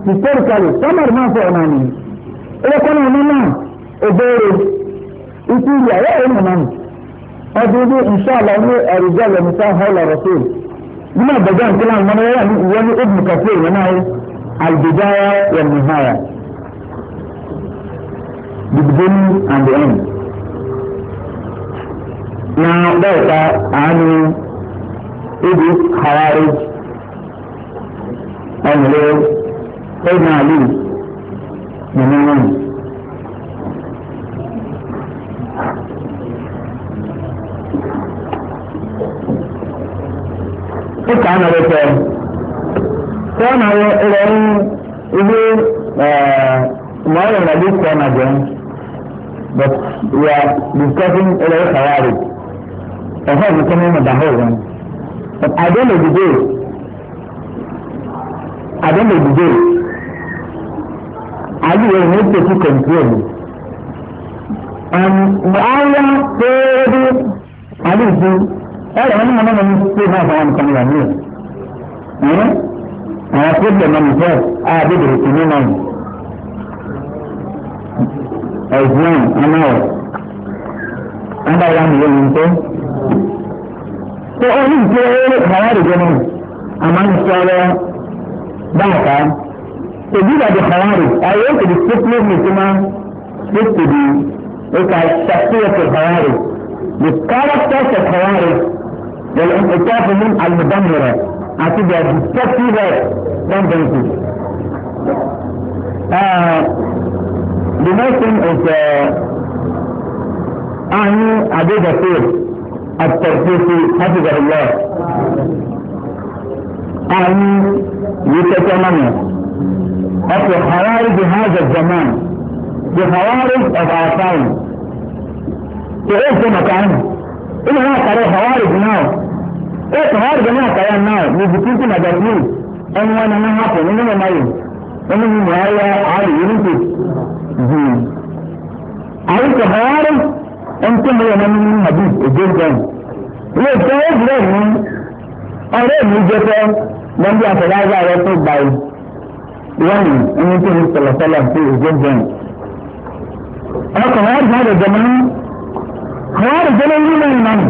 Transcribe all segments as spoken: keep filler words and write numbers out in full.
historically sọmọdé máa fọ ọ̀nà ni ẹlẹ́kọ́nà ọ̀nà náà òbéèrè ìtú ìyá ẹ̀ ẹ̀ nà náà ọdún bí inṣàlá ní ẹ̀rùjọ́ lẹ́mísà hall rasul nínú àgbẹ̀jọ́ nǹkan àwọn ọmọ ẹ̀yà ní ìwé ní ibùdó kàfé ìwé náà albidaya wà nìhàyà the beginning and the end. Now bẹ́ẹ̀ ká àánú ibi khawarij ọ̀nìlẹ̀ ẹ̀dùn àlù nínú wọn. ó kà á nàlẹ́ tẹ̀ sọ́nà ẹ̀rọ ilé mọ́ọ̀rọ̀ nàbí sọ́nà jẹun but we are discussing ẹ̀rọ khawarij ẹ̀fọ́ mi kọ́ nínú ìdáhùn wọn. But at the end of the day, at the end of the day, I will need to keep control. And Mu'awiyah said, I will do, all of them are not going to stay now for one coming on here. And I put them on the first, I did it to me now. As one, I know. And I am willing to. So only the Khawarij women among Salah Dhaka. So these are the Khawarij. I want to discipline Muslim speak to the okay, Shakhsiyat al-Khawarij. The characters of Khawarij will encounter them al-Mudammira. I think they are destructive tendencies. Uh, the next thing is uh, Ani Abu Bakr التركيزي حفظه الله أن يتكلمون أصل خوارج هذا الزمان بخوارج of our time إيه في مكان إيه ما كره خوارج now إيه خوارج ما كره now نجيبك مدرسين أن وانا ما هapun إنه ما يم إنه ما هي عالي ينتج عالي خوارج أنتم يا من حديث جدا ليه تعرف ليه أريد مجتمع من يأخذ هذا ويطلب بعيد يعني أنتم صلى الله عليه وسلم فيه جدا أنا خوارج هذا الزمان خوارج جدا من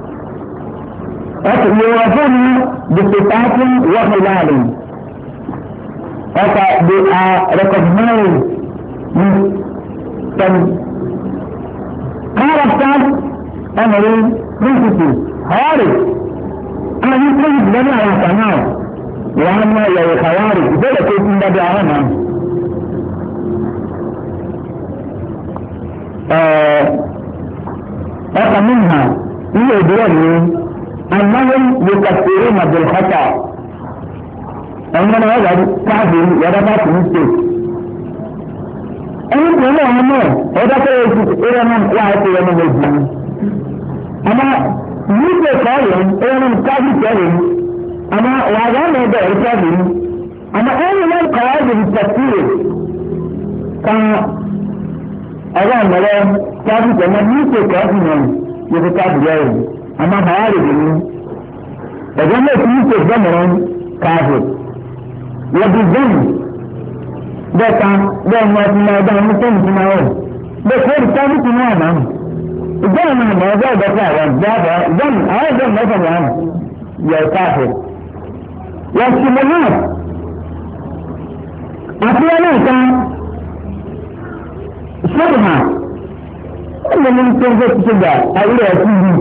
يوافون بصفات وخلال أكا they are recognized from characters and principles. خوارج أنا يمكن لنا يا سماع وأنا يا خوارج إذا كنت بدعنا أه منها هي دليل أنهم يكفرون بالخطأ أننا هذا كافر يربط مستوى أنا أقول لهم هذا كله إذا من واحد يوم الجمعة أما يجي قائم إذا من كافر كائن أما وعدان هذا الكافر أما أي من قواعد التفكير كان أذان ملا كافر كما يجي كافر من يجي كافر جاهل أما خوارج إذا ما يجي زمن كافر وبالذنب bẹ́ẹ̀ka bẹ́ẹ̀ ni ọtí náà ọdún ọmọ sẹ́yìn tí náà wọ̀ bẹ́ẹ̀ kó ìta ní ti náà náà ìjọ ìmọ̀ ìmọ̀ ọjọ́ ìdọ́kọ̀ àwọn ìjábọ̀ ìjọ́n àwọn ìjọ ìmọ̀ọ́sọ̀ ní àwọn yẹ káàfẹ́ yẹ ṣùgbọ́n náà àti wọn náà kan ṣọ́ọ̀nà ó lè ní tó ń fẹ́ ti ṣègbà àwúrẹ̀ ẹ̀kú yìí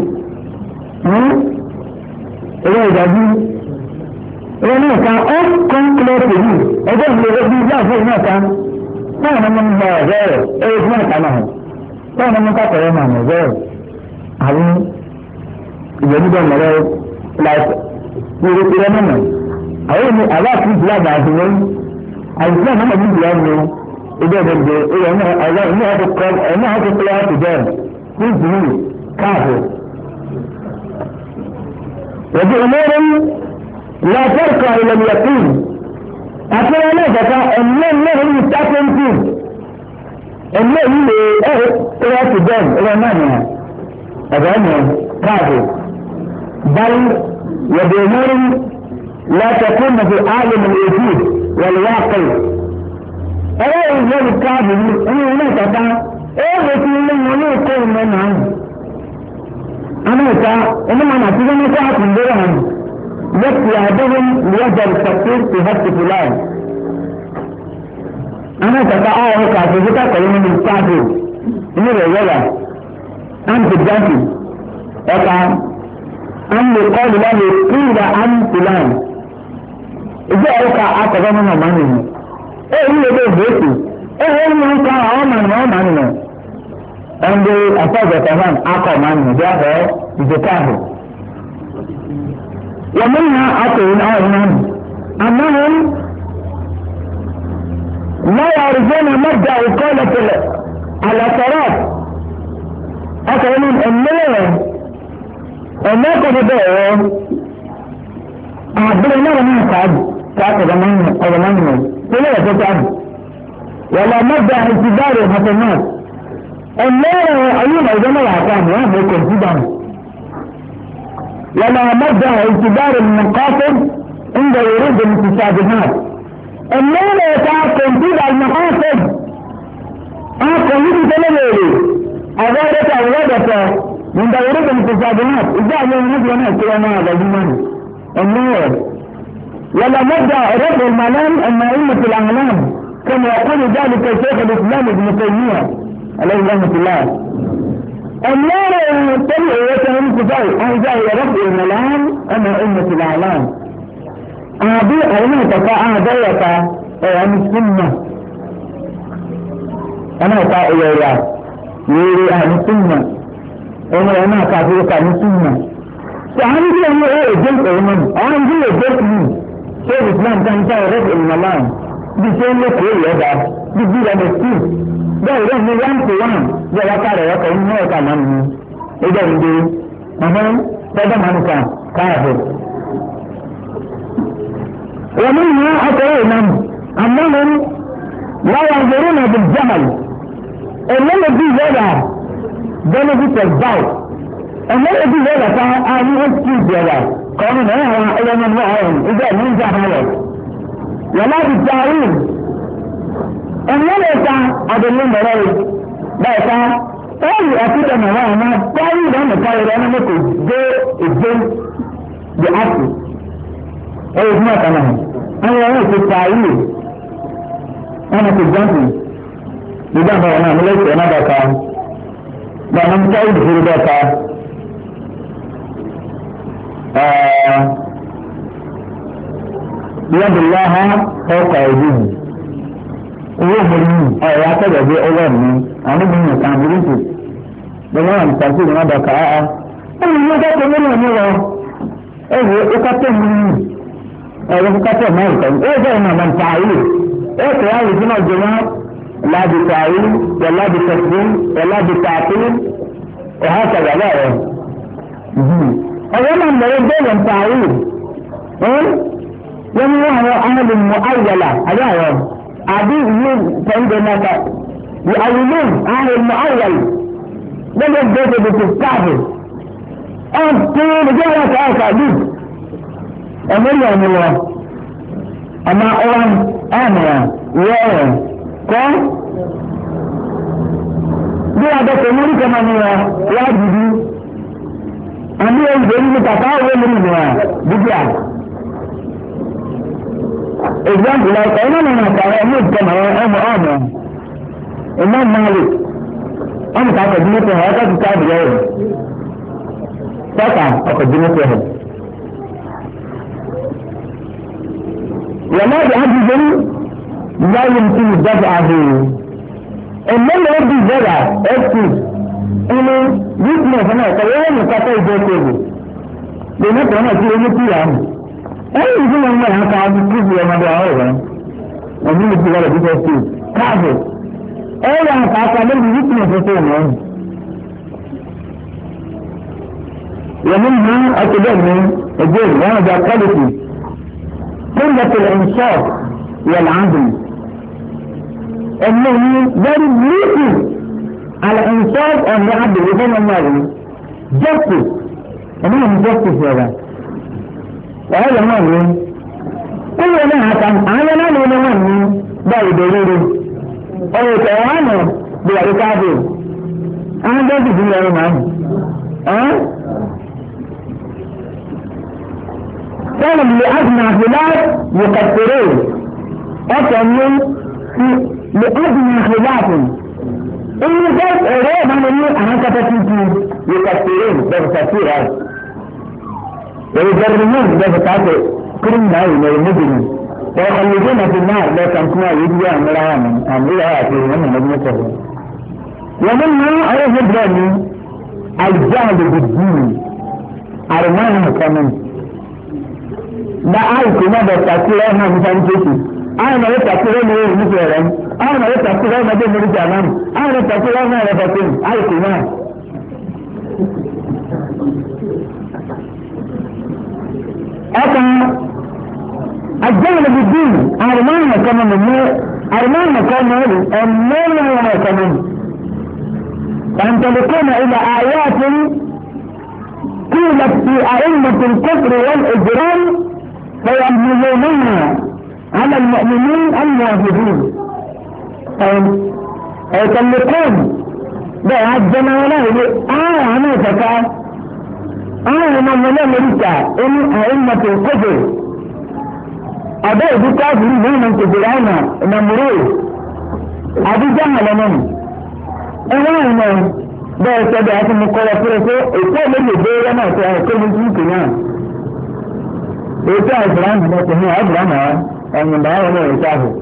ẹ̀rọ ìdájú ẹ̀rọ náà kan ó kọ́ ń kílọ̀ pẹ̀lú ẹgbẹ́ ìlú ẹgbẹ́ ìlú àfẹ́ ìlú ọ̀ká táwọn ọmọ mi máa ẹ̀rọ rẹ̀ ẹ̀rọ fún ẹ̀ka náà táwọn ọmọ kápẹ̀rẹ̀ máa ẹ̀rọ rẹ̀ àwọn ìyẹ̀dúgbọ̀n mọ̀rẹ́ láìpẹ́ ìrè ìrè mọ̀nà àwọn èmi aláàfin ìlú àgbà àti wọn àìsàn náà ní ìlú ọ̀nà ẹgbẹ́ ìdẹ̀dẹ̀ ẹ̀rọ náà ọ̀gá ìní àti kọ́ ẹ̀ní àti kọ́ àti bẹ́ẹ̀ ní ìdílé káàfẹ́ ẹ̀dẹ̀ ìmọ̀ràn لا ترقى إلى اليقين أقول لك أن الله يستقيم فيه الله إيه إيه تجاه إلى مانع أجمع كافر بل وبأمور لا تكون في عالم الوجود والواقع ẹ̀rọ ìwé ìkáàbì ní ẹni ilé ìtọ́ta ẹ̀rọ tí ilé wọn ní ìkó ìmọ̀ náà nù. amẹ́ta onímọ̀ àti wọn ní kó àkùnbẹ́rẹ̀ hàn yẹ́pì àdéhùn ìwọ́jà ìtọ́sí ti hẹ́pìtì láì. amẹ́ta ká ọ̀rọ̀ kà àfẹ́fẹ́ kàkọ́lé nínú ìkáàbì inú rẹ̀ yọ̀rà àǹtí jáde ẹ̀ka àǹlè kọ́ọ̀lù lánàá ìkúra àǹtí láì. ìjọ ọ̀ka akọ̀bẹ́ nínú ọ̀mà nìyẹn. èyí lè dé ìgbésì èyí ń mú ká àwọn ọmọ nìyẹn ọmọ nìyẹn. ẹnde asọ́jọ́ta náà akọ̀ ọmọ nìyẹn bí ahọ́ ìdíkàhù. wọ́n mú ìhà akọ̀wé náà ọ̀hún náà. àmọ́ wọn láyà àrùjọ́nà mẹ́ta ìkọ́lẹ̀tẹ̀lẹ̀ àlàtọ̀rọ̀ akọ̀wé ní ẹ̀mẹ́rẹ̀ ẹ̀mẹ́kọ̀ọ́ bẹ́ẹ̀ àbúrò náà náà káàdì káàkiri ọ̀rọ̀ mọ́nìyàn tó lè rẹ̀ tó káàdì wọ̀lá mọ́gbà ìtìbárò hasanat ẹ̀mẹ́rẹ̀ ayélujára ìjọba wà káàdì wọ́n mọ̀ kọ̀ǹtìbà wọ̀lá mọ́gbà ìtìbárò nìkọ́fẹ́ ń bẹ̀rẹ̀ rẹ̀ ìtìsàbìhàn ẹ̀mẹ́rẹ̀ ká kọ̀ǹtìbà nìkọ́fẹ́ akọ̀ǹtìbà tó lè rẹ̀ àwọ̀rẹ́ta àwọ̀rẹ́ta من دورة المتشابهات إذا لم يكن هناك ما غزمان النور ولا مبدأ رفع الملام أن أئمة الأعلام كما يقول ذلك الشيخ الإسلام ابن تيمية عليه رحمة الله النور تبع وتهم كفاية أن جاء رفع الملام أن أئمة الأعلام أبي أئمة تقع ذلك عن السنة أنا أقع إليها يري أهل السنة ọmọ ẹ̀ náà káàkiri ká ní súnmọ́. sọ àwọn ilé ẹ̀yẹ ẹ̀ ẹ̀jẹ̀ ìpẹ̀rẹ̀ mọ́ni àwọn ilé ẹ̀jẹ̀ ìpẹ̀rẹ̀ ṣé islam kan ká ẹ̀rẹ́ ìrìnàláàn bí ṣé ń lé kúrò ìyẹ́dá bí bí ìyá mẹ́sì bẹ́ẹ̀ rẹ̀ ní one to one bí ọwọ́ ká rẹ̀ ọkọ̀ ní ẹ̀ka máa ń mú ẹgbẹ́ ìdè ọ̀hún tọ́jọ́ máa ń kà káàbọ̀. wọ́n ní ìyá ọkọ̀ rẹ̀ náà àmọ́ wọn láwọn àgbẹ̀rẹ̀ náà bí jamal ẹ̀lẹ́lẹ́ bí ìyẹ́dá benefit of doubt and then if you know that I am not true brother come on I am I am not I am is that means that I am wala bi ta'in and when is that adelu mere ba ta tayi akita na wa na tayi da na tayi da na ko de again the act eh is not ana I am to ta'in ana to jumping ida ba na mele ko na da ka dalam kait hirdata يد الله فوق أيديهم وهم أي يعتبر في أولهم أنا من يكاملين بما أن تنسي لما بكاء أنا ما كتب منه نرى إيه يكتب منه إيه يكتب منه إيه زي ما من تعيين إيه تعيين في الجماعة لا بتعيين ولا بتسليم ولا بتعطيل وهكذا لا أولا ما يبدأ التعيين يعني هو أهل المؤولة هذا هو عديد من سيد الناس يؤولون أهل المؤول لم يبدأ بتستعبد أنت مجالة أكاديد أمر يعني الله أما أولا أنا يا كم bí adọ́kọ̀ mórí kan máa ní wa wájìdí àmì ẹgbẹ̀rún ní kàkà owó lórí ìwà bíbíà example like ẹ̀yìn náà nà kàrà ẹ̀mí ìtàn àwọn ọmọ ọmọ ìmọ̀ mọ́lẹ̀ ọmọ kàkà dínítọ̀ ẹ̀ ọkọ̀ títà àbúrò rẹ̀ sọ́kà ọkọ̀ dínítọ̀ ẹ̀ wọ́n láti ájúgbé láyé tí ìjọba àhùrù ẹ̀mọ́lẹ̀ ó di ìjọba ẹ̀kú ẹni witness náà kọ̀wé wọ́n ní kápẹ́ ìjọ kébù lèmi kan náà tí ó ní kúrò àmì ẹ̀yìn ìdí wọn náà ká ọdún kúrò ọmọdé àwọn ọ̀rẹ́ ọdún ní kúrò ọdún tó kú káàbọ̀ ẹ̀yìn àwọn kàkà lórí witness tó wọ̀ ọ́n. ومنها أتبني الجيل وهذا quality قلة الإنصاف والعدل أنه very little على إنصاف أن يعدل وفن الماضي justice أنه justice هذا وهذا الماضي كل ما كان أنا لا نؤمن باي دليل ọ̀rọ̀ ìtẹ̀wọ́nù bí wà ní káàbì àwọn tó ti dìbò ẹ̀rọ máa ń sọ́nà lè adùnà àfìlá yòkàtẹ̀rẹ̀ ọkọ̀ ní lè adùnà àfìlá fún inú fẹ́ ẹ̀rọ ìmánu ní àwọn kẹta tuntun yòkàtẹ̀rẹ̀ bẹ̀rẹ̀ èyí jẹ́rìí náà bẹ̀rẹ̀ káàkiri kúrò náà ìlẹ̀ ìmúdìní ويخلدون في النار لا تنكوا يجوا عن مراهم عن رواية من مجموعة ومنها أيه الجاني الجهل بالدين أرمانه كمان لا أعرف ماذا تأكل أنا مثلا كيسي أنا يتأكل أنا مثلا أنا يتأكل أنا دين مرجعنا أنا يتأكل أنا رفتين أعرف ما أتا الجهل بالدين أرمانه كمان أرمانه كمان أرمانه كمان فينطلقون إلى آيات قيلت في أئمة الكفر والإجرام فيحملونها على المؤمنين الموحدين فيطلقون ده الجمالات آية عنيفة آية من ملامريكا إن أئمة الكفر أداء بكافر من كفران نمرود أبي جهل من أنا bẹ́ẹ̀ sọ́dọ̀ àti mo kọ́ lọ́pẹ́rẹ́ pé ètò ìlú ìbéèrè náà tó ẹ̀kọ́ ní kíkì náà ètò àìsàn náà tó ní àìsàn náà ẹ̀yìn ìdáyẹ̀ náà ètò ààbò.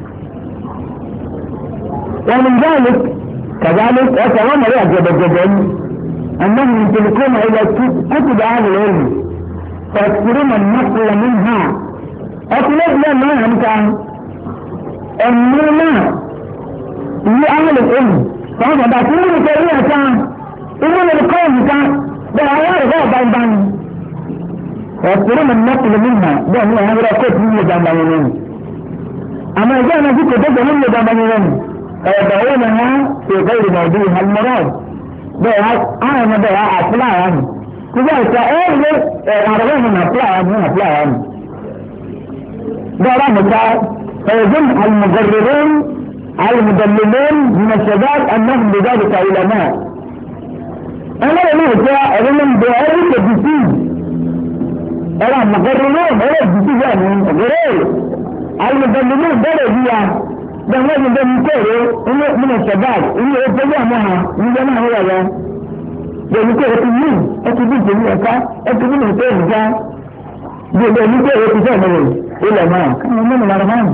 wọ́n ń dáàlú kàdálí ẹ̀sẹ̀ wọ́n mọ̀rẹ́ àgbẹ̀dẹ̀gbẹ̀dẹ̀ ní أنهم يمتلكون إلى كتب أهل العلم فيكثرون النقل منها أطلب لما أمكن أننا لأهل العلم فهذا بطول كريئة كان إذن القوم كان بأعيار غير بان ويذكرون النقل منها ده هو هذا كتب من جنبانين أما إذا نجد كتب من جنبانين فيضعونها في غير موضوعها المراد ده أنا ده أطلع عنه كذلك أهل أرغم من أطلع عنه أطلع عنه ده رمضة فيظن المجررون المدللين من الشباب أنهم بذلك علماء أنا أقول جاء أظن بذلك الجسيد أنا مقررون هو الجسيد يعني غير المدللين درجية ده لازم ده مكره إنه من الشباب إنه يتجاه معها من جماعة هو ده ده مكره تنين أتبين جميعا كا أتبين مكره كا ده مكره يتجاه معه إلا ما كان من الأرمان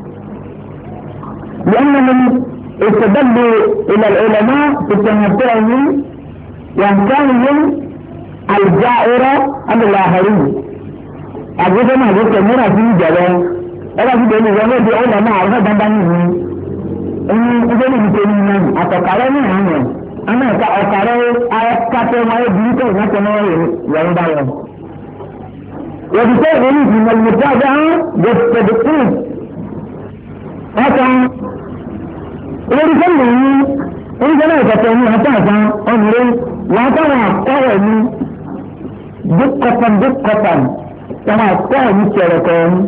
لأنهم استدلوا إلى العلماء في تمتعهم وإمكانهم الجائرة عن الآخرين. أقول ما قلت مرة في جبل، أنا في بني زمان في علماء عرفة بندانهم. إن إذا نبتدئ أتكلم عنه، أنا أتكلم أتكلم ما يبيته ما كانوا يعندهم. وبالتالي من المتابعة يستدقون. هذا oríṣiríṣi ní oríṣiríṣi ìkọ̀tọ̀ ní àtàkàn ọ̀nìyàn látàwọn àkọ́wẹ̀ ní dúkọ̀tàn dúkọ̀tàn táwọn àkọ́wẹ̀ ní ṣẹ̀rẹ̀kọ̀ ní.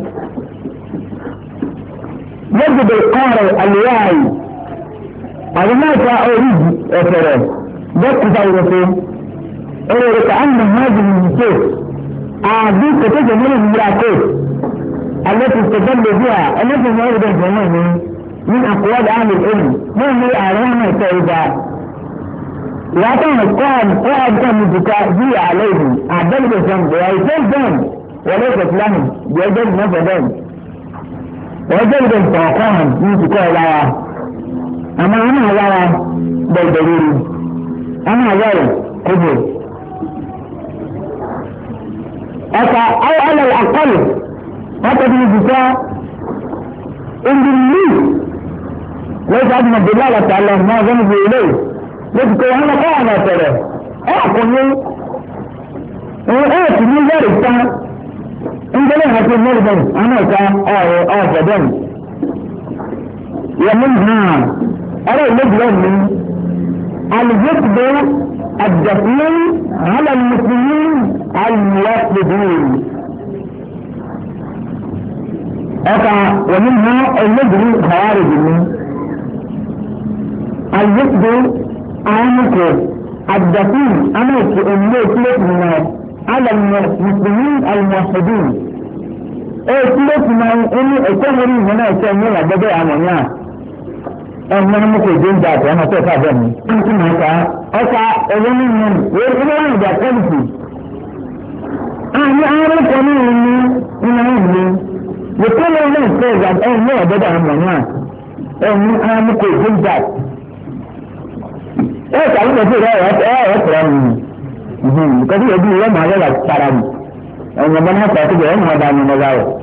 lọ́gbẹ̀dẹ̀ kọ́rẹ̀ àlùyáàyè àdúnáìka orí ẹ̀fẹ̀rẹ̀ dọ́kùtà ìrọ̀fẹ́ ẹ̀rẹ̀rẹ̀kà ánà májì ní ìṣe àbí kòtòkè mẹ́rin nígbà kó alẹ́ ti ṣẹ̀dọ́gbẹ̀ bí i ẹlẹ́sìn ní ọ̀rẹ́dẹ̀ ìjọba ní من أقوال أهل العلم من هي أعلام التوبة لا كان القرآن قرآن كان الزكاة هي عليهم أعدل الذنب ويجل ذنب وليست لهم يجل نفذهم ويجل ذنب توقعهم من زكاة الله أما أنا الله بالدليل أنا الله قبل أو على الأقل حتى في الزكاة إن بالليل ليس عدم الدلالة على ما ذنب إليه لذلك أنا قاعدة ترى أعقل وآت من ذلك إن لها في المرضى أنا كان آفدا ومنها أرى المجرم من الجسد الدفين على المسلمين الموحدين أقع ومنها المجرم خوارج منه الجسد عامك الدفين أمك أمي كلتنا على المسلمين الموحدين ايه كلتنا اني اتمري هنا اتمري بدأ عمنا انا ممكن جين ذات انا توقع بني انت مهتا اقع اولي من ويرغلان ذا قلتي انا اعرف اني اني انا اني وكل الناس تقول ايه ما بدأ عمنا اني انا ممكن جين ذات ايه تعلم في رأيك ايه اكرم كذي يجي يوم هذا لا ترى أنا بنا كاتب يوم هذا من مزاو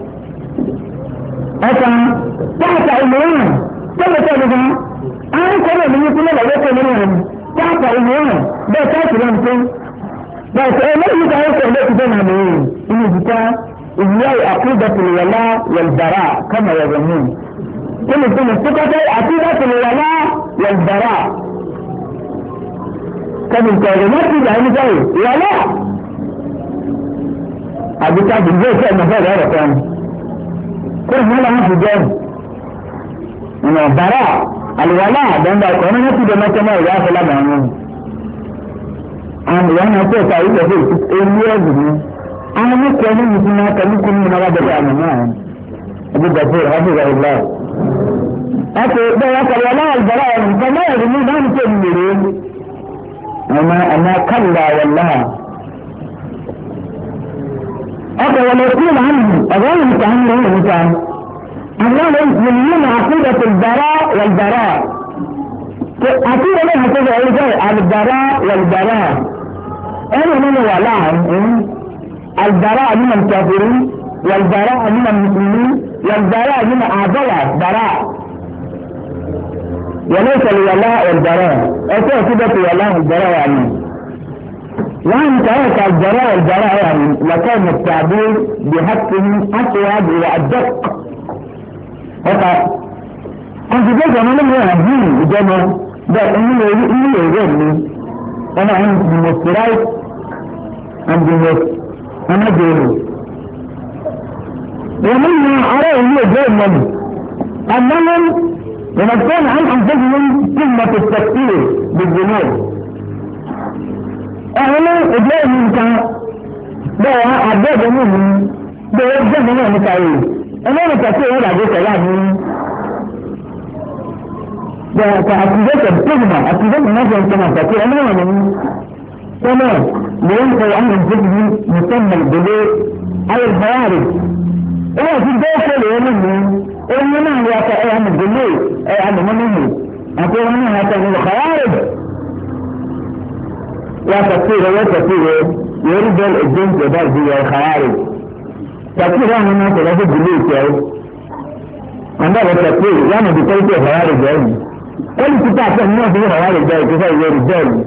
أصلا تحت علوان كم تقولون أنا كذا من يقول لا لا كلام تحت علوان ده تحت علوان بس أنا يدعي كذا كذا نعمل إنه جتا إياه عقيدة الولاء والبراء كما يظنون كل كل سكتة عقيدة الولاء والبراء كم الكلمات يعني زي ولا أبي كان بالجيش أنا فاهم هذا كان كل ما له في جان إنه براء الولاء ده ده كمان نفسه ده ما كان يعرف لا معناه أنا أنا أقول تعيد في إيميل أنا ممكن يسمع كلام كل من هذا الكلام أبو دافور هذا الله أكيد ده الولاء البراء فما يقولون ما نسميه أنا أنا كلا والله أبا ولا يقول عنه أغاني عنه الإنسان الله يسمون عقيدة البراء والبراء عقيدة لها كذا أيضا البراء والبراء أنا من ولاهم البراء من الكافرين والبراء من المسلمين والبراء من أعضاء براء وليس الولاء والبراء أكيد كده الولاء والبراء يعني وأن ترك البراء والبراء يعني لكان التعبير بحقه أسود وأدق فقط أنت جزء من المهدين جمع ده إنه يجبني أنا عندي مسترايت عندي مست أنا جيري ومنها أراه يجبني أنهم ونكون عن أنفسهم كلمة التكفير بالذنوب أهلا إجلاء منك ده عباد منهم ده يجب منه متعيد أنا متكفير ولا جيت يعني ده كأكيدات بتجمع أكيدات الناس كما تكفير أنا منهم تمام لينقوا عن أنفسهم مسمى البلوء أو الخوارج إيه في الداخل يومهم إيه أنا يا أهم الجلوس أي أهم منه أقول أنا هكذا الخوارج يا تفسير يا تفسير يريد الجنس يبقى زي الخوارج تفسير أنا ما تلاقي الجلوس يا عندها التفسير يعني بتقول خوارج يعني كل كتاب الناس في خوارج ده كفاية الرجال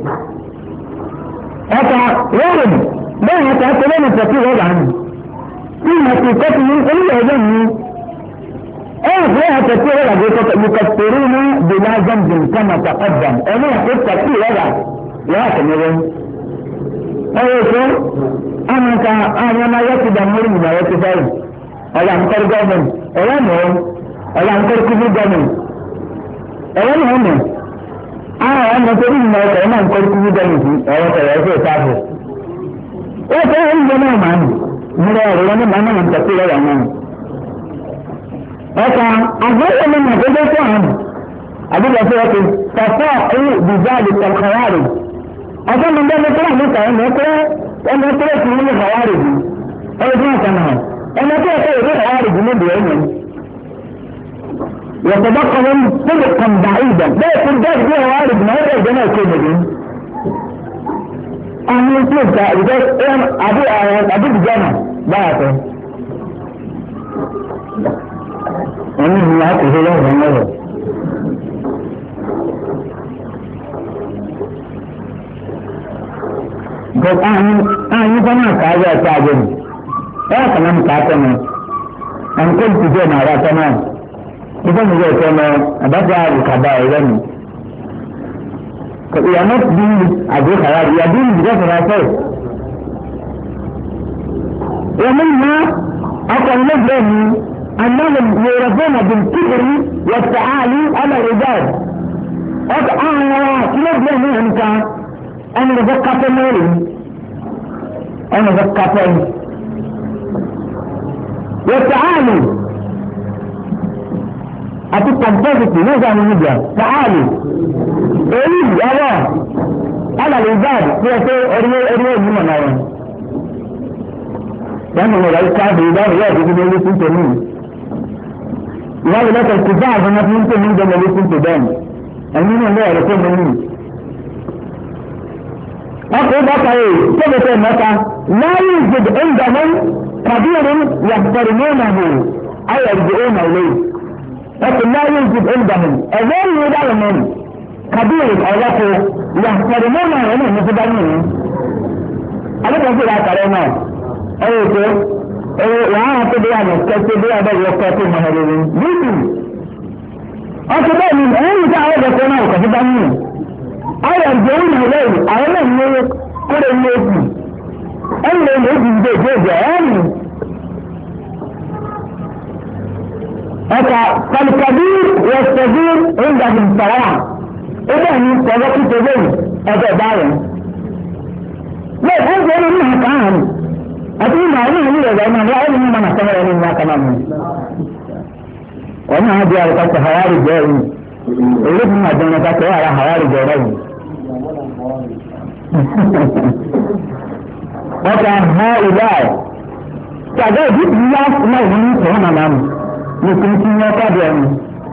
هذا وارد ما هتعطي التفسير هذا عنه في حقيقته إلا يجني ايه فيها تكفير ولا يكفرون بلا ذنب كما تقدم ايه في التكفير ولا لكن يقول ايه شو انا كا انا ما يكتب امور من يكتب ولا انكر جامن ولا مهم ولا انكر كبير جامن ولا مهم اه انا تريد ما انا انكر كبير جامن ولا تريد تعرف ايه فاهم جماعه معنا مرة ولا ما انا من تكفير ولا انا أكان أقول من هذا الكلام أقول لك تفاعل بذلك الخوارج أكان من ذلك الكلام مثلا مثلا أنا أقول من الخوارج أو ما كمان أنا أقول لك الخوارج من بينهم يتبقون صدقا بعيدا لا يكون ذلك الخوارج ما هو الجماعة كلهم أنا أقول لك أبو أبو الجماعة بعده أنه لا تهلا غنوه قد أعني أعني فما كاجة تاجم لا تمام كاتنا أن كنت جمع لا تمام إذا نجي كما أبدأ الكبائر قيامات دين أبو خيار يدين بجد راسه ومنها أقل نجرهم أنهم يرضون بالكبر والتعالي على العباد ọkọ̀ àwọn ọ̀rọ̀ kíló bí ẹni nǹkan ẹni lè fẹ́ kápẹ́ mẹ́rin ẹni lè fẹ́ kápẹ́ yìí. wọ́n tààlù àti kọ̀m̀pọ́sìtì ní ìgbà ní ìgbà tààlù èyí ọwọ́ alàlẹ́ ìbáàdì tí ẹ pé ẹrí ẹrí èyí mọ̀ náà wọn. wọ́n mọ̀ nígbà yìí káàdì ìdáhùn yóò ti fi ní lẹ́sìn tó ní. ìwádìí lọ́kọ̀ ìkùbá àgbọ̀n náà fi ń pè ní ìjọba lẹ́sìn tó bẹ́ẹ̀ ẹ̀yin náà lọ́wọ́ rẹ̀ tó mọ̀ ní. ọkùnrin bá kàwé tóbi tó mọ́ta láyé ìjọba ẹ̀ńdàmọ́ kàbíyèrè yàtọ̀rọ̀ mọ́nà hù ayọ̀dẹ̀ ọ̀nà lẹ́yìn. لكن لا يوجد عندهم أذان يدعون كبير أولاته يحترمون هم المتدرمين أنا أقول لك علينا أيوة أيوة وعاها تبيعني كالتبيع بل يقاتل مهرين لكن أكبر من أي دعوة يكونوا كتدرمين أي أرجعون إليه أولا من كل الناس أولا يجب جيجا فالكبير والصغير عندهم سواء إذا من سواء تجين هذا داعم لا هذا أنا منها كان أتوني ما أنا هني إذا أنا لا أنا من أسمع أنا ما كمان وأنا هذي على كذا حواري جاي اللي هم عندنا كذا على حواري جاي وكان هؤلاء كذا جد ناس ما هم سواء نام nìkan tí wọ́n káàdì ẹ̀mí.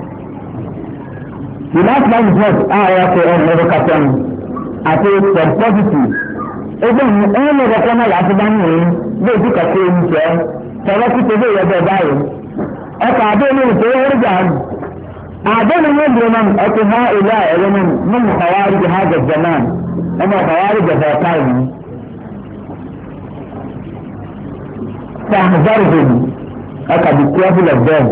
the last line is what àwọn ọkọ̀ ẹ̀rọ ẹ̀rọ kàtẹ́nu àti pẹ̀lú ẹgbẹ́ mi ẹ̀rọ ẹ̀rọ kan náà láti bá mi rìn bí ojú kàtẹ́ ẹ̀mí jẹ́ tọ́lá tí tẹ́lẹ̀ yẹ bẹ́ẹ̀ báyìí. ọkọ̀ àdéhùn ìṣòro ẹ̀rọ jà ń àdéhùn yẹn dùn náà ọkọ̀ ha ìlà ẹ̀rọ náà mímu kàwárí jẹ ha jẹ náà ọmọ kàwárí jẹ fẹ́ káyìí. sàmùzárùhùn aka be careful of them.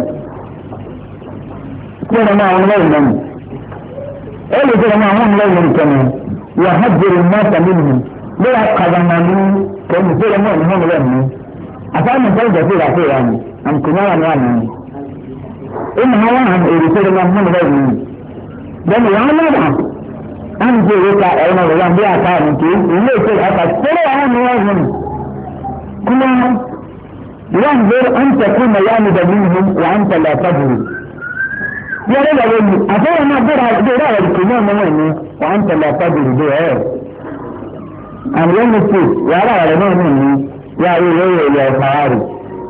Kí ni àwọn ọmọ ìlànà? Ẹ lè fẹ́ àwọn ọmọ ìlànà kẹ́mi. Wà á jẹ́rìí mọ́ta nínú. Bí wàá kàdà náà ní kẹ́mi fẹ́ ọmọ ìlànà ìlànà. Àtàwọn ìfẹ́ ìjọba ìlà fẹ́ wà ní. Àǹkùnrin wà ní wà ní. Ìmọ̀ àwọn àwọn èrè fẹ́ ọmọ ìlànà ìlànà. Bẹ́ẹ̀ni wọ́n lọ́dà. À ń jẹ́ ìwé ka ẹ̀rọ ìlànà bí àká àmì ilé ìfẹ́ àká fẹ́rẹ̀ àwọn ìlànà. Kúmọ́ ينظر أن تكون يامد منهم وأنت لا تدري يا رب أقول أفضل ما درع درع الكلام منه وأنت لا تدري ده أم يوم السيد يا رب أقول منه يا إيه يا فعاري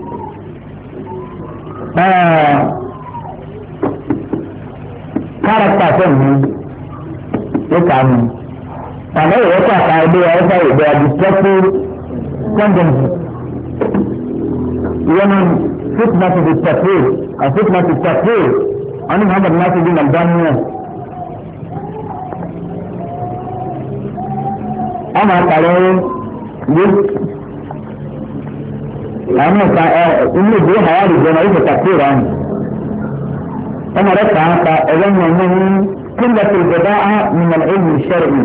كاركتا فهمي يكامي فأنا يوقع قاعدة يوقع يوقع destructive tendencies ومن فتنة التكفير أو فتنة التكفير أنا محمد ناصر بن البانية أنا قالوا لك أنا إني دي حوالي جمعية التكفير أنا رأيت عنك أظن أنه قلة البضاعة من العلم الشرعي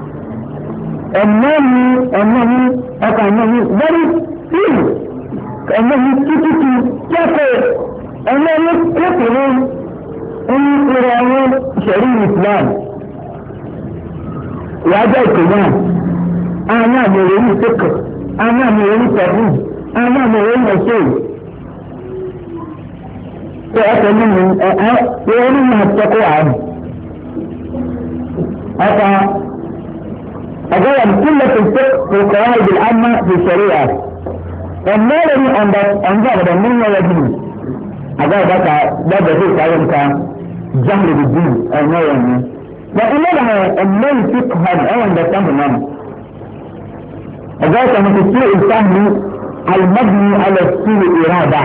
أنه أنه أكأنه very few كأنه تكتي كفر أنه كفر أن إيران شريع الإسلام وأجل كمان أنا مريني فكر أنا مريني تغيير أنا مريني شيء فأتمنى يقولون أنها التقوى عنه أفا أجل كل الفقه في القواعد العامة في الشريعة النظري عند أنظر من يجب هذا بقى ده بسيط كلامك جهل بالدين أو ما يعني لكن لها النظر فقها أو عند تمام هذا كان في سوء الفهم المبني على سوء الإرادة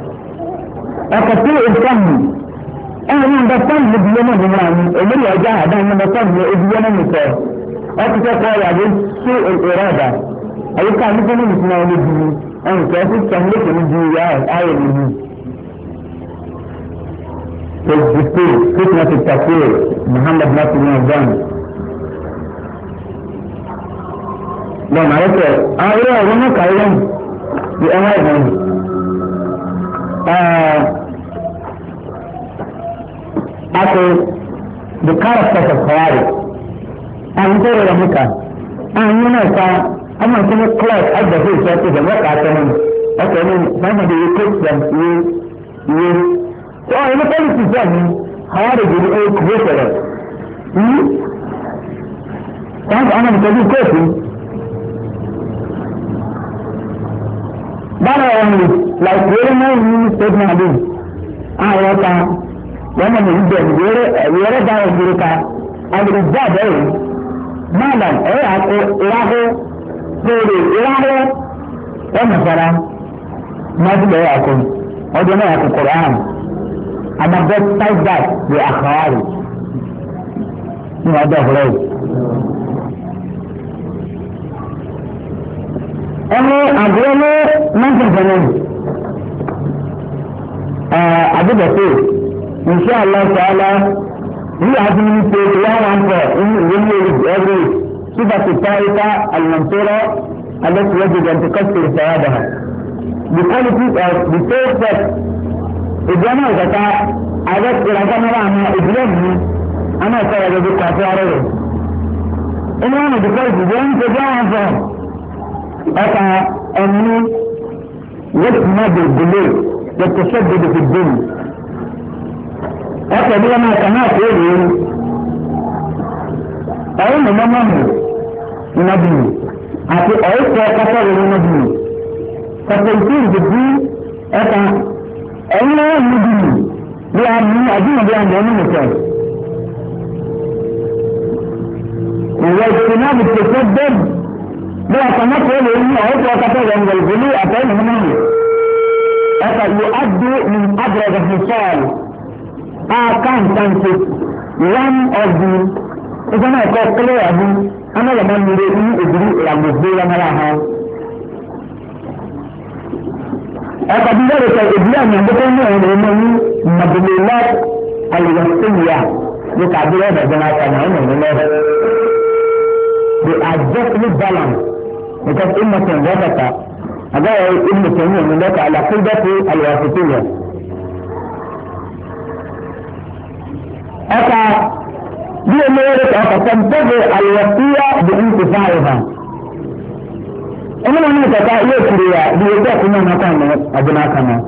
أكثر الفهم أنا عند الفهم بدينا بمعنى اللي يجاه ده من الفهم بدينا مثال أكثر قال عليه سوء الإرادة أي كان مثلا مثل الدين أن كافر تملك الجياد آية منه في الدستور فتنة التكفير محمد ناصر بن الباني لو معرفة آية وانا كايلان بأمائهم أكو the characters of Khawarij. And so they are Mecca. And you know, I'm not going to clock at the face of the work at them. Okay, then somebody will coach them. You, you. So in the policy journey, Khawarij will be created. Hmm? That's I'm going to be coaching. That only, like, very nice statement of this. Ah, yes, uh, when I'm in the we're down in America, I will judge, eh? Madam, eh, I go, Iraho, Sorry, Iraho, and Masara, not the Akon, or the Naka Quran. And I bet like that, the Akhari. You know, that's right. Any agreement, nothing for me. Abu Bakr, inshallah ta'ala, he has been paid one one for in really every صفة الطائفة المنصورة التي يجب أن تكسر ثوابها. The qualities of the faith that الجماعة ذكاء عدد إلى جماعة أنا إبلغني أنا أقول لك أفعله. إن أنا بقول بجانب تجاهل فهم. أتا أني يسمى بالبلوغ والتشدد في الدين. أكد لما كانت يقول أين ممن نبي أتي أيضا كثر النبي فتيسير في الدين أتا أين نبي لأنه أدين بأن يمنك واجتناب التشدد لا تنقل إنه أيضا كثر من الغلو أتين ممن يؤدي من أبرز الخصال أكان تنسك one of the إذا ما يقول كله أبو أنا لما نريد أدري إلى مزيد ملاها أكبر ذلك الإبلام يقولون أنه مدلولات الوصية يتعبير هذا جماعة معين الله they are justly balanced because إنك وضعك هذا ابن تيمية من ذلك على قيدة الواسطية. أتى بأمورك أتى تنتظر الوصية بانتفاعها. إنما هناك تأييكرية بيجاك من مكان أبناكنا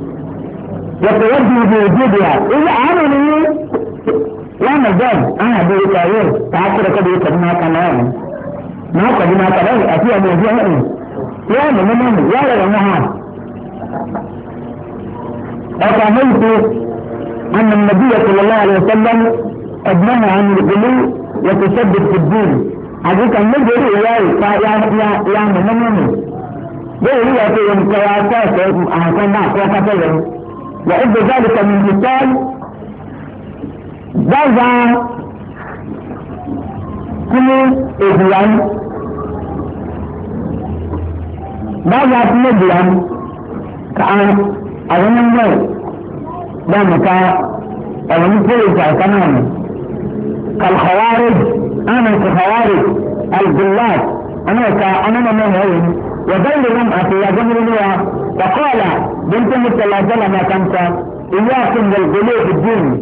وتوجه بوجودها إذا عملوا لا مجال أنا بيجاير تعطرك بيجاكنا ما قدنا كذا أتي موضوع يا من من يا يا نعم أفهمت أن النبي صلى الله عليه وسلم قد نهى عن الغلو والتشدد في الدين أقول أن نجري إليه يا يا يا من من يقول لي أتي من كواسات أحسن ما كواسات وعند ذلك من مثال ذا كل إبلان بعض النبيان كان أظن أنه دامك أظن كل كمان كالخوارج أنا كخوارج الجلات أنا كأنا من هين وذلهم أتي جملوا وقال بنت مثل ما كنت إياكم والغلو في الدين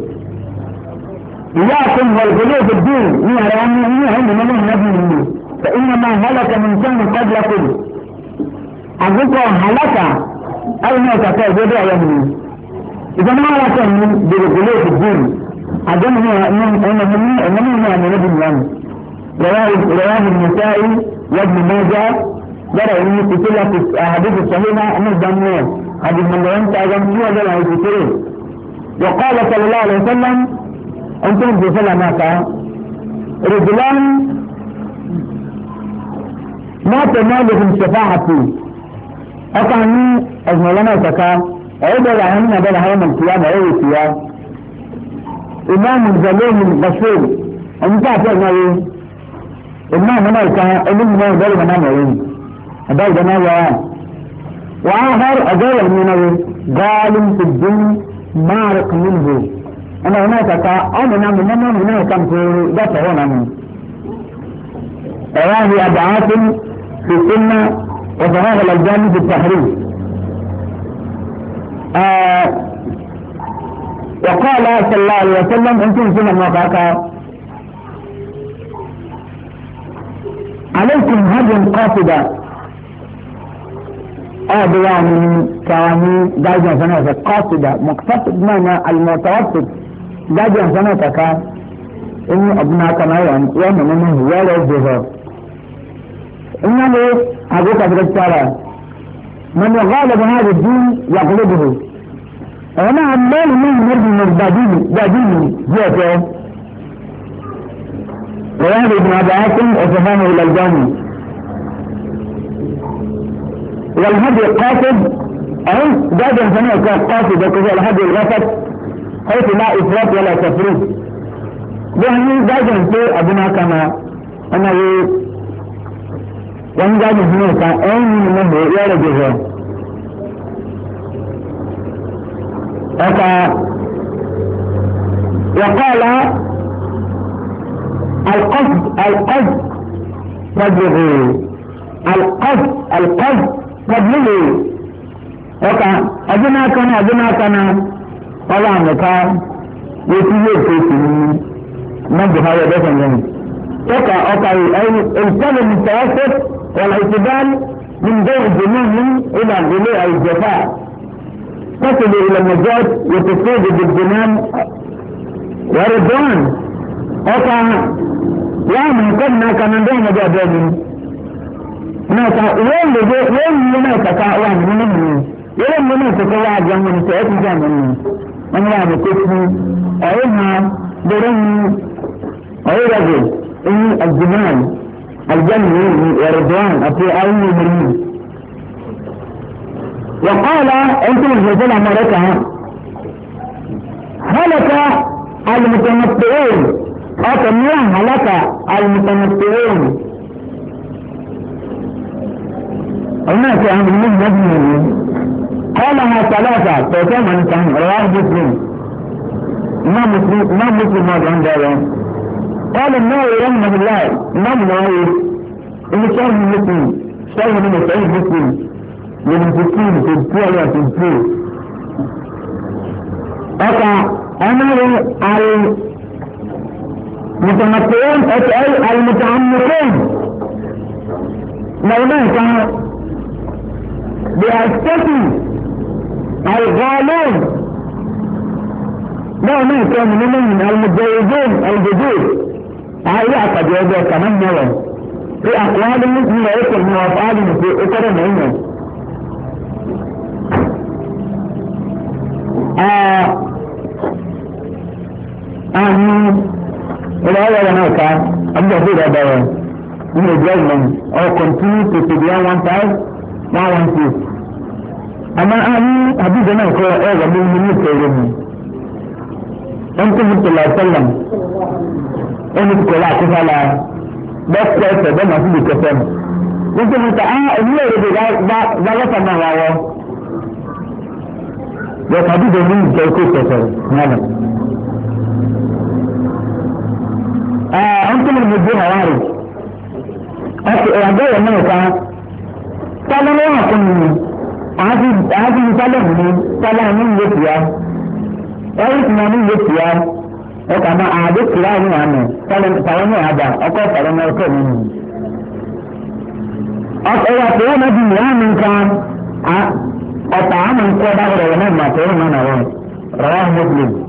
إياكم والغلو في الدين من أرامي من من النبي فإنما هلك من كان قبلكم أقول هلك أو ما تكاد يدعي يمني إذا ما هلك من بالغلو في الدين أظن أنه أنه أنه من نبي الله رواه رواه النسائي وابن ماجه جرى أن يقتل في الأحاديث الصحيحة أن الدموع هذه من لو أنت أجمعوا جرى يقتلون وقال صلى الله عليه وسلم أنتم في سلامة رجلان ما تنالهم شفاعتي أكاني أجملنا سكا أعود لهم بدل هيوم القيامة أو القيامة إمام ظلوم غشوم أنت أفعل إمام هناك إمام هناك دل منامه هذا جماعة وآخر أجل من ظالم في الدين مارق منه أنا هناك كأمنا من من هناك كم في دفع هنا رواه أبو عاصم في السنة وصحاه الألباني في التحرير وقال صلى الله عليه وسلم انتم سنة مقاكا عليكم هدي قاصدة أدوى من كواني داجة سنة قاصدة مقتصد معنى المتوسط داجة سنة كا إني أبناك نوعا يوم منه ولا الجهر إنه أبوك برسالة من يغالب هذا الدين يغلبه أنا عمال من نرجو من دادين دادين جيته ويهدي ابن أبي عاصم وسبحانه إلى الجنة والهدي القاصد أو دادا سنة كالقاصد وكذا الهدي الغفت حيث لا إفراط ولا تفريط يعني دادا سوء أبنا كما أنا وان دادا سنة كأين منه يرجوه أكا وقال القصد القصد تبلغه القصد القصد تبلغه أكا أجنا كان أجنا كان طبعا كان يتيجي في من بهاي دفن يعني أكا أكا الكلم التوسط والاعتدال من دور الجنون إلى غلوء الجفاء تصل إلى النجاة وتفوز بالجنان ورضوان أكا لا من كنا كان دون جابين ناسا وين لجو وين لناسا كأوان منهم وين لناسا كواعد جمعن سيئت جمعن من يعني كفر أعيها درني أعي رجل إني الجنان الجنة ورضوان أفي أعيني مني وقال أنتم الجزيلة ملكها هلك المتمتعون أتمنى هلك المتمتعون الناس عن من مجنون قالها ثلاثة فكما نتهم رواه مسلم ما مسلم ما مسلم هذا عند هذا قال النووي رحمه الله ما النووي إن شاء مسلم شاء من سعيد مسلم من الفكين في الكوية في الفيل أكا أنا المتمتعون أي المتعمقون لولاك بأسكتي الغالون لولاك من المتجوزون الجدود هؤلاء قد يوجد كمان نوع في أقوالهم من يكون وأفعالهم في أكثر منهم آه آمين الأول أنا كان أبدأ في هذا من الجزم أو continue to be one time one one two أما آمين أبدأ أنا كان أيضا من من يكلمني أنتم صلى الله عليه وسلم أنت كلا كفلا بس كيف ده ما في كفن أنتم أنت آه اللي يريد ده ده ده ما هو وقد دليل كيف تصير هذا آه أنتم المدينة وارد أجل منك قال لا أكون عزيز عزيز سلامني سلامي يسيا وإثماني يسيا وكما أعدت كلامي عنه سلامي هذا أقول سلامي أكون أقول أقول نبي من كان أطعام القدر ونعم ما تقول من هو رواه مسلم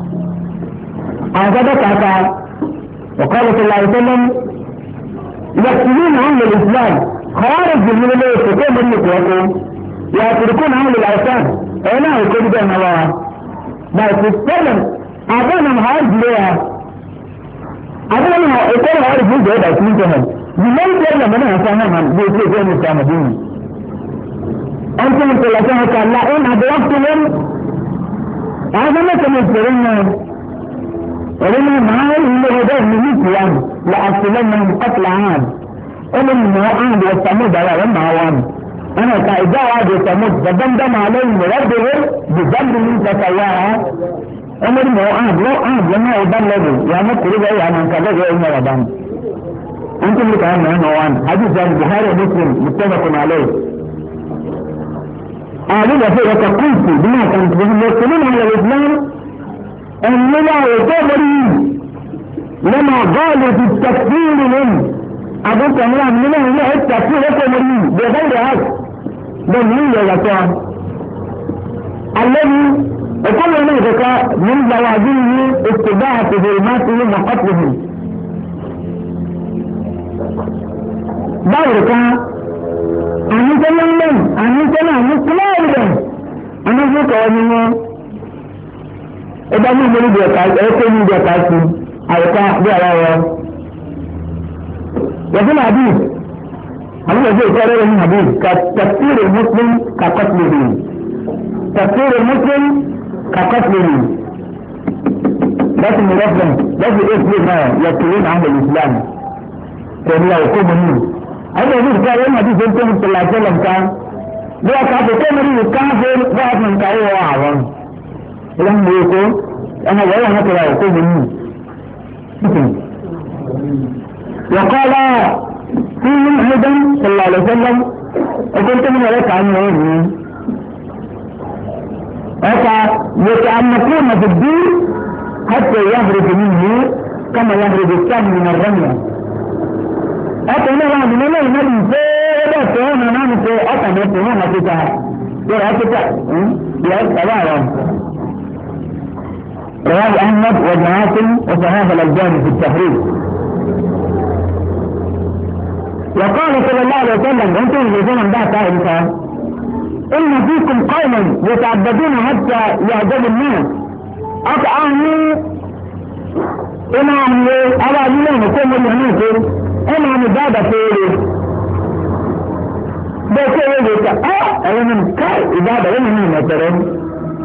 أعجبك أتا وقال صلى الله عليه وسلم يقتلون أهل الإسلام خوارج من الله يستطيع من يقوم يتركون أهل الأوثان أنا يكون بين الله بس السلم أعطانا مهارج ليها أعطانا يكون مهارج ليها بس من جهد بمن يقول من أسانا من بيسي فين الإسلام دين أنتم ثلاثة كان لا إن أدركتم هذا ما تمثلون ولما معي اللي هداه من الإسلام لأصلنا من قتل عام ومن موعد والثمود على المعوام أنا كإذا وعد الثمود فدمدم عليهم ربهم بذنب من تسواها ومن موعد لو عاد لما يبلغوا يعني كل ذي عن كذا غير ربان أنتم اللي كان معنا وان حديث عن البخاري ومسلم متفق عليه قالوا له فيه وتقلت بما كانت المسلمين على الإسلام أننا يتمري لما قالوا في التكفير منه أقول كمان منه هنا التكفير يتمري بغير هذا دليل يا جماعة الذي وكل ذلك من لوازمه اتباع ظلماتهم وقتلهم ذلك أن يتلمن أن يتلمن كلاهما أن يفوق ومنه إذا من يريد يقال أيضا يريد يقال أيضا بأراه وفي الحديث هذا الذي قال من الحديث كتفسير المسلم كقتله تفسير المسلم كقتله لكن رفضا لازم يسلم ما يقولون عن الإسلام كان يقوم منه هذا الذي قال من الحديث صلى الله عليه وسلم كان لا كافر كمري كافر بعد من كاوه وعوان لم يكن أنا ولا هكذا يقوم منه وقال فيهم أيضا صلى الله عليه وسلم وقلت من ذلك عنه يتعمقون في الدين حتى يهرب منه كما يهرب السهم من الرمية أتنا لا من الله نبي فلا تهونا نعم في أتنا يتهونا فتاة يرى فتاة يرى فتاة رواه أحمد وجعاكم وصحابة الألباني في التحرير وقال صلى الله عليه وسلم أنتم في زمن بعد تعرفها إن فيكم قوما يتعبدون حتى يعجب الناس أطعموا إمام أبا جلون كم الهنوك إمام بابا فيه بس يقول أه أنا من كاي إبادة ومن من مثلا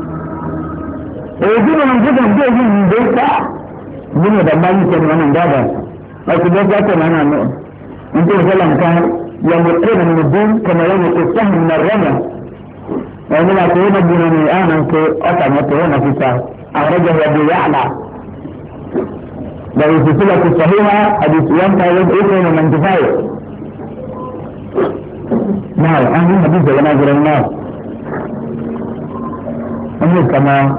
ويجب من جدا جدا من بيتا من دماني كان من بابا لكن بس أكون أنا أنت سلام كان يمقون من الدين كما يمق السهم من الرمى وإنما تهون الدين من الآن كأطعم وتهون في سهم أخرجه أبو يعلى لو سلسلة الصحيحة حديث ينفع يدعوكم من كفاية نعم أهل حديث ونازل الناس أمي كما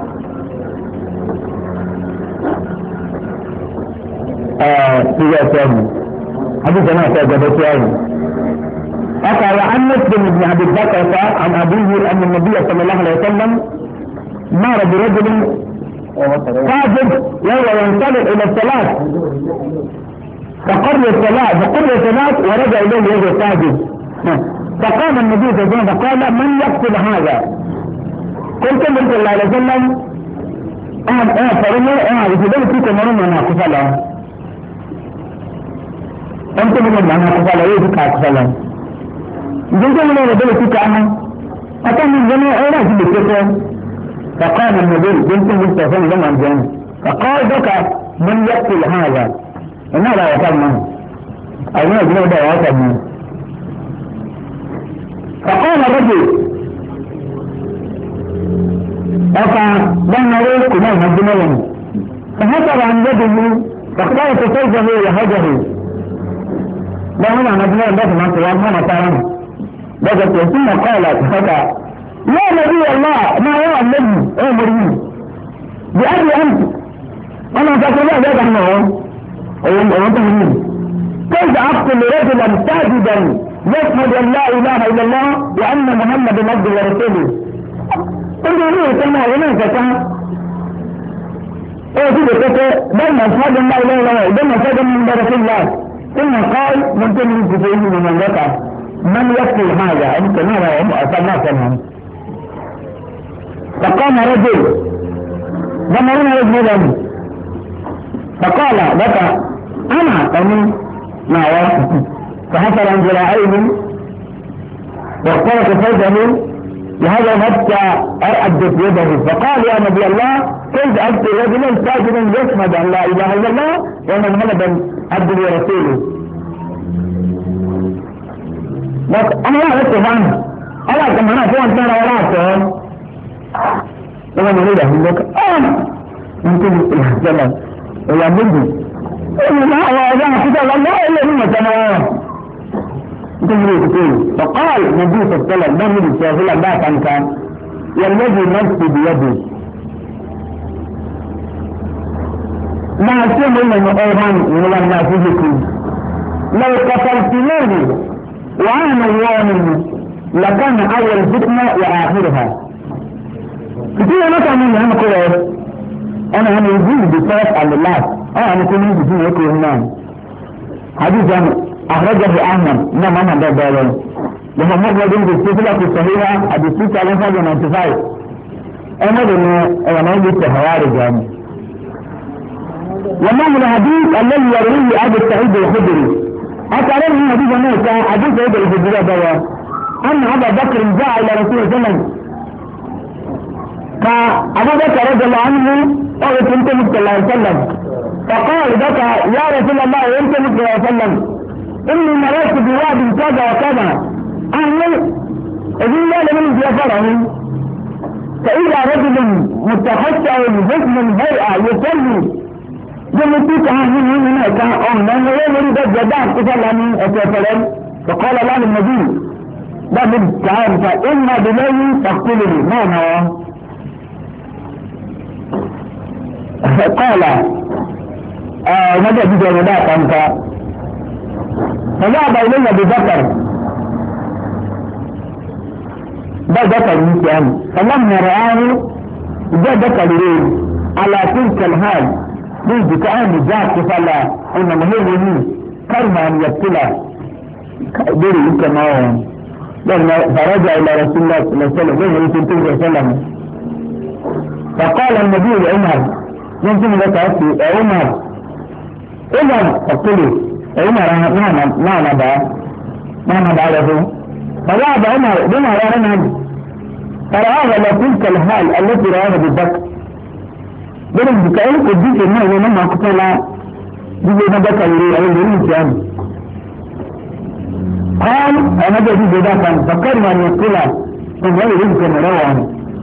في ذات حديث ما تعجبت يعني أقع عن مسلم بن عبد البكر عن أبيه أن النبي صلى الله عليه وسلم مر برجل قادر وهو ينطلق إلى الصلاة فقر الصلاة فقر الصلاة ورجع إليه وهو ساجد فقام النبي صلى الله عليه وسلم فقال من يقتل هذا؟ قلت النبي صلى الله عليه وسلم أنا أنا فرمي أنا بسبب فيك مرمى أنا أقفلها أنت من أنا أقفلها إيه فيك أقفلها جزء من رجل فيك أنا أتى من جميع أولاك بكتاب فقال النبي بنت مستفين لما الجنة فقال بك من يقتل هذا إنه لا يقتل منه أو ما يجنه لا يقتل منه فقال الرجل أفا لما رأيك ما مجنون فهتر عن يده فاختار تصيبه وهجه لا هنا مجنون بس ما سوى ما مطعم بس ثم قالت فتا يا نبي الله ما هو النبي امرني بأبي أنت أنا تقول لا يا عنه وأنت مني كيف أقتل رجلا ساجدا يشهد أن لا إله إلا الله وأن محمدا عبده ورسوله قلت له كما هنا كذا ايه كده كده بل أشهد أن لا إله إلا الله بل أشهد أن رسول الله ثم قال من تنين في من المملكة من يقتل هذا أنت نرى أصلا كمان فقام رجل ضمرنا رجلا فقال لك أنا أمين ما هو فحصل عن ذراعيه واخترق فوجه لهذا حتى أرأدت يده فقال يا نبي الله كيف أنت رجلا ساجدا يشهد أن لا إله إلا الله وأن محمدا عبده ورسوله أنا لا أعرف عنه ألا كما أنا فوق أنت رأى وأنا نريد أن لك أنا يمكن الزمن ويعبدني إنه لا أعلم كتاب الله إلا مما سمعه فقال النبي صلى الله عليه وسلم ما من الشافعي بعد عن كان والذي نفسي بيده máa ṣe mọ́ ìlànà ọ̀hán ìwọ̀n náà fún ìlú lọ́wọ́ kọfàlùtìlẹ́rì wàá nà wọ́n nínú làkàna àwọn ìfúnná wà áhìrìhà ìdí wọn náà ní ìyàmù kọ́ rẹ̀ ọ̀nà àwọn ìdí ìdí first and the last ọ̀nà àwọn ìkọ́ ní ìdí ìdí ìkọ́ náà àdìsàn àhọ́jọ́ ahmed náà máa nà bẹ́ẹ̀ bẹ́ẹ̀ محمد بن السلسلة الصحيحة حديث ستة آلاف وخمسمائة وخمسة وتسعين أمر أن أغنى التهوارج يعني ومعنى الحديث الذي يرويه أبو السعيد الخدري أتعلم من حديث أنه كان حديث سعيد الخدري دوا أن أبا بكر جاء إلى رسول الله صلى الله عليه وسلم فأبو بكر رضي الله عنه قال كنت صلى الله عليه وسلم فقال بك يا رسول الله وانت صلى الله عليه وسلم إني مررت بواد كذا وكذا أهل إذن لا لمن يفره فإذا رجل متخشع جسم الهيئة يصلي جمتك عنه هناك أمنا ويريد الجدار تصلى من أسفلا فقال له النبي لا من تعالى فإن بلي تقتلني ما هو قال آه ماذا بجي وداك أنت فذهب إلي بذكر ده ذكر مثل فلما رآه ده ذكر ليه على تلك الحال ليه كأن جاءت فلا إن مهمه كلمة أن يبتلى دوري كما هو فرجع إلى رسول الله صلى الله عليه وسلم ليه يمكن صلى الله عليه وسلم فقال النبي لعمر يمكن لك أسي عمر إذا فقلوا عمر ما نبع ما نبع له فذهب عمر بما رأى فرآه على تلك الحال التي رآها بالذكر بلن بكأين قديك إنه لما قتل جزء ما ذكر لي أو الجنين قال أنا جديد بذكا فكرنا أن يقول ثم يمكن روعا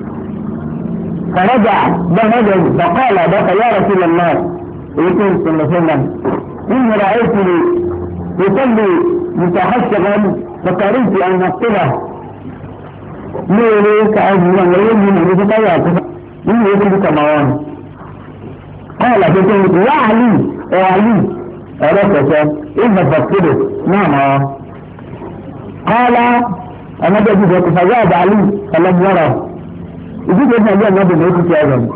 فرجع بنجل فقال بك يا رسول الله يقول صلى الله عليه وسلم إني رأيتني يصلي متحشقا فكرهت أن أقتله ليه كأجل أن يجب أن يتطيعك إنه يجب كموان قال فتنك يا علي يا علي أردت إذا فقده نعم قال أنا بجد فجاد علي فلم يره يجب أن يجب أن يجب أن يجب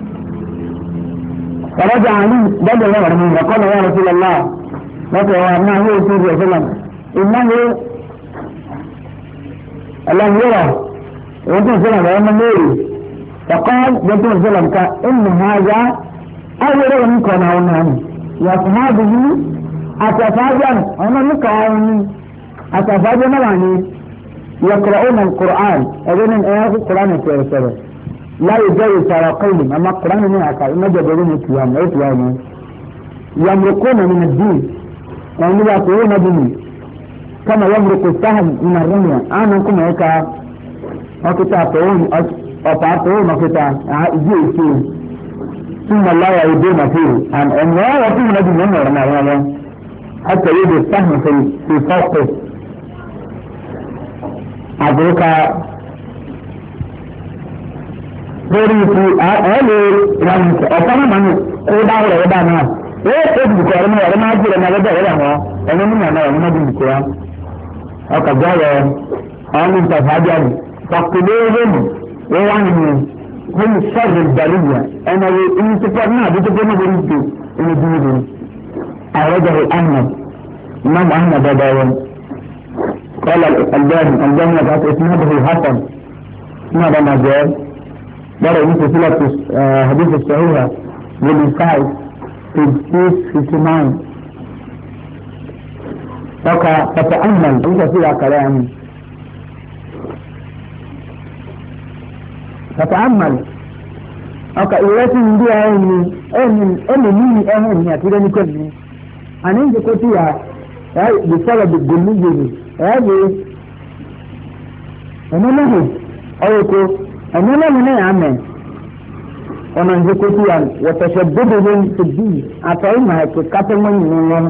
فرجع علي بدل يمر منه وقال يا رسول الله متى وأبناه هو صلى الله عليه وسلم إنه لم يره وانتم سلم وأما ميري فقال وانتم سلم إن هذا أول منكم هنا يصحابه أتفاجأ أنا مكاوني أتفاجأ ملاني يقرؤون القرآن أذن الآيات القرآن الكريم لا يجوز سراقين أما القرآن منعك إما جبرون الكيام إتواني يمرقون من الدين يعني لا يقولون ديني كما يمرق السهم من الرمية أنا كما هيك وكتا تقول أطعتون وكتا إجيء فيه ثم لا يعيدون فيه عن أمراء وفيه نبي من الرمية حتى يجي السهم في في فوقه أدرك lórí ti ẹ̀ẹ́lẹ̀ ìrànlẹ̀ ọ̀sán máa ń kó dáwọ̀ rẹ̀ dáa náà wọ́n tó dùkọ̀ ẹ̀rọ náà ẹ̀rọ máa jẹ́ ẹ̀rọ lọ́jọ́ ẹ̀rọ àwọn ẹ̀rọ nínú àná ẹ̀rọ máa dùkọ̀ ya ọkọ̀ jáwọ̀ àwọn ní ìtàfàájà rẹ̀ pàkìlẹ̀ rẹ̀mù wọ́n wá nínú fún sọ́ọ̀rọ̀ ìgbàlùyà ẹ̀nà rẹ̀ inú ti pọ̀ náà àdúgbò tó níbo níbi inú bí níbi àrẹ́jọ rẹ̀ ahmed imam ahmed ọ̀dọ́wọ́ kọ́lá albani albani àti ismail hasan náà bá máa jẹ́ بدأ في سلسلة حديث الصحيحة والإنساء في السيس في سمان فكا فتأمل أنت فيها كلامي فتأمل أوكا إيراتي من دي أهني أهني أهني ميني أهني أتراني كلمي أنا إنت كنتيها بسبب الجلوجي هذه أنا نهي أوكو أنا لا من أعمل ومن ذكرتيا وتشددهم في الدين أطعمها كقتل من الله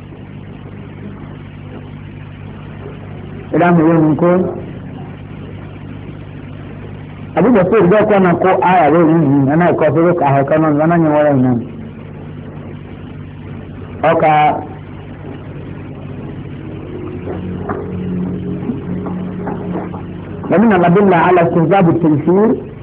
إلى مليون منكم أبو بصير ده كان أقول آية غير مني أنا أكفرك أهكنا وأنا نورينا ọkà ومن الأدلة على استهزاء التنفير